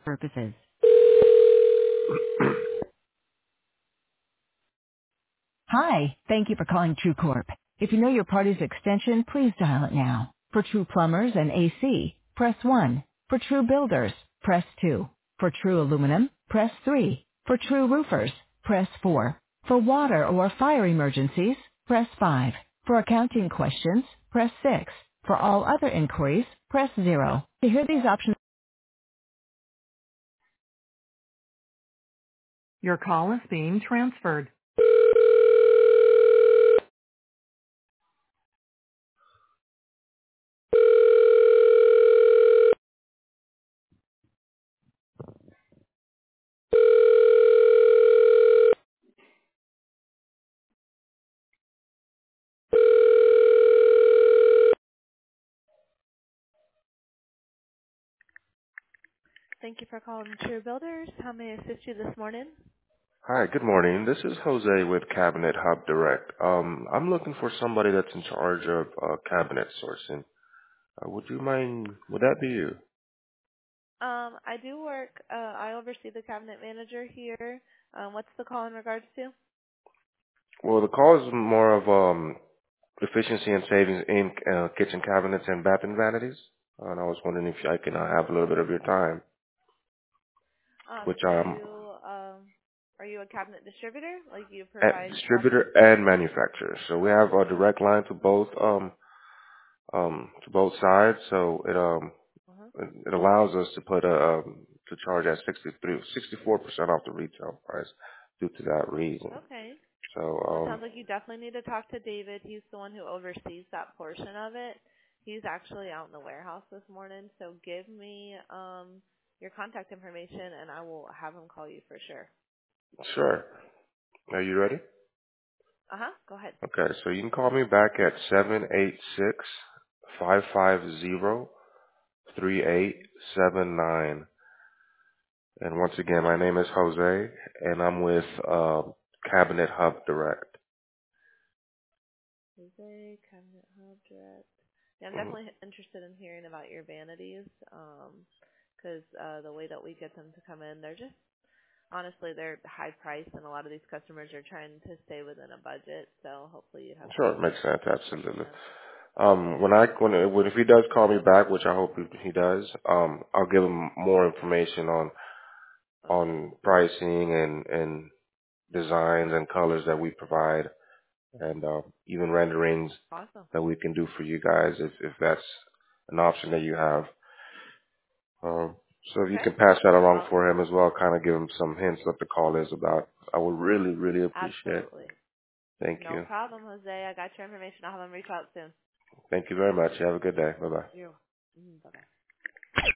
purposes. Hi, thank you for calling TrueCorp. If you know your party's extension, please dial it now. For True Plumbers and AC, press 1. For True Builders, press 2. For True Aluminum, press 3. For True Roofers, press 4. For water or fire emergencies, press 5. For accounting questions, press 6. For all other inquiries, press 0. To hear these options, your call is being transferred. Thank you for calling True Builders. How may I assist you this morning? Hi, good morning. This is Jose with Cabinet Hub Direct. I'm looking for somebody that's in charge of cabinet sourcing. Would that be you? I do work, I oversee the cabinet manager here. What's the call in regards to? Well, the call is more of efficiency and savings in kitchen cabinets and bathroom vanities. And I was wondering if I can have a little bit of your time, which So I'm are you a cabinet distributor? Like you a provide distributor software? and manufacturer. So we have a direct line to both sides. So Uh-huh. it allows us to put to charge at 64% off the retail price due to that reason. Okay. So Well, it sounds like you definitely need to talk to David. He's the one who oversees that portion of it. He's actually out in the warehouse this morning, so give me your contact information and I will have him call you for sure. sure. Are you ready? Uh-huh. Go ahead. Okay, so you can call me back at 786-550-3879. And once again, my name is Jose, and I'm with Cabinet Hub Direct. Jose, Cabinet Hub Direct. Yeah, I'm Mhm. definitely interested in hearing about your vanities, because the way that we get them to come in, they're just honestly they're high priced, and a lot of these customers are trying to stay within a budget. So hopefully you have Sure, it something makes sense, for absolutely. them. If he does call me back, which I hope he does, I'll give him more information Okay, on pricing and designs and colors that we provide, and even renderings awesome. that we can do for you guys if that's an option that you have. So if you Okay, can pass that along I'll for him as well, kind of give him some hints what the call is about, I would really, really appreciate it. absolutely Thank no you. problem, Jose. I got your information. I'll have them reach out soon. Thank you very much. You have a good day. Bye bye. You.